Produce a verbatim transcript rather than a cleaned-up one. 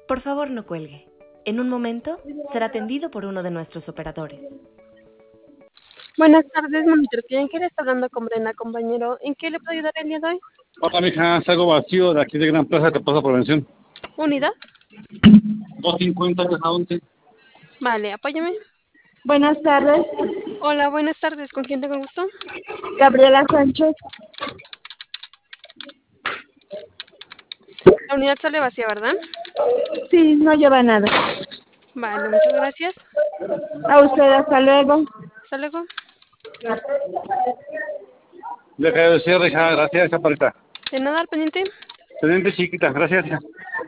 Por favor, no cuelgue. En un momento será atendido por uno de nuestros operadores. Buenas tardes, monitor cliente, que le está hablando con Brenda, compañero. ¿En qué le puedo ayudar el día de hoy? Hola, mija, salgo vacío de aquí de Gran Plaza, te paso por mención. ¿Unidad? doscientos cincuenta, caja once. Vale, apóyame. Buenas tardes, Hola, buenas tardes. ¿Con quién tengo el gusto? Gabriela Sánchez. La unidad sale vacía, ¿verdad? Sí, no lleva nada. Vale, muchas gracias. A usted, hasta luego. Hasta luego. Deja de cierre, hija, gracias, chaparrita. ¿De nada al pendiente? Teniente chiquita, gracias, hija.